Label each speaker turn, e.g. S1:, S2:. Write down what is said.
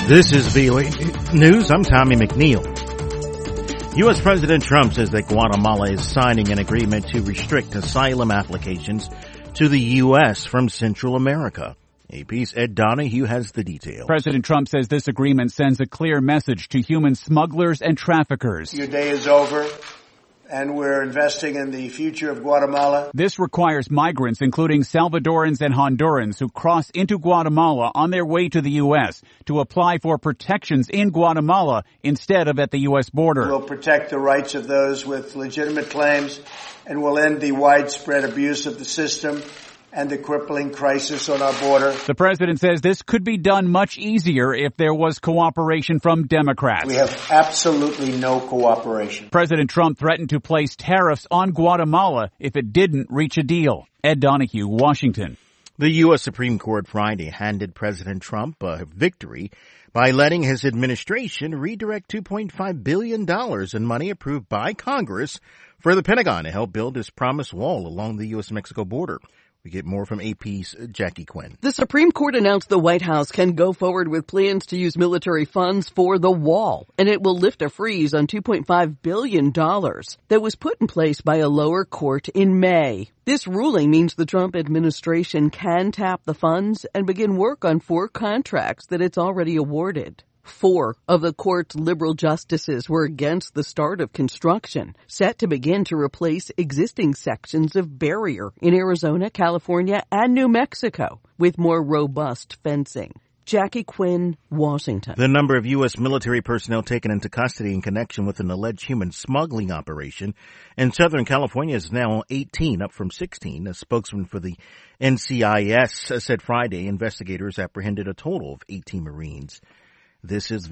S1: This is VOA News. I'm Tommy McNeil. U.S. President Trump says that Guatemala is signing an agreement to restrict asylum applications to the U.S. from Central America. AP's Ed Donahue has the details.
S2: President Trump says this agreement sends a clear message to human smugglers and traffickers.
S3: Your day is over, and we're investing in the future of Guatemala.
S2: This requires migrants, including Salvadorans and Hondurans, who cross into Guatemala on their way to the U.S. to apply for protections in Guatemala instead of at the U.S. border.
S3: We'll protect the rights of those with legitimate claims, and we'll end the widespread abuse of the system and the crippling crisis on our border.
S2: The president says this could be done much easier if there was cooperation from Democrats.
S3: We have absolutely no cooperation.
S2: President Trump threatened to place tariffs on Guatemala if it didn't reach a deal. Ed Donahue, Washington.
S1: The U.S. Supreme Court Friday handed President Trump a victory by letting his administration redirect $2.5 billion in money approved by Congress for the Pentagon to help build its promised wall along the U.S.-Mexico border. We get more from AP's Jackie Quinn.
S4: The Supreme Court announced the White House can go forward with plans to use military funds for the wall, and it will lift a freeze on $2.5 billion that was put in place by a lower court in May. This ruling means the Trump administration can tap the funds and begin work on 4 contracts that it's already awarded. 4 of the court's liberal justices were against the start of construction, set to begin to replace existing sections of barrier in Arizona, California, and New Mexico with more robust fencing. Jackie Quinn, Washington.
S1: The number of U.S. military personnel taken into custody in connection with an alleged human smuggling operation in Southern California is now 18, up from 16. A spokesman for the NCIS said Friday investigators apprehended a total of 18 Marines. This is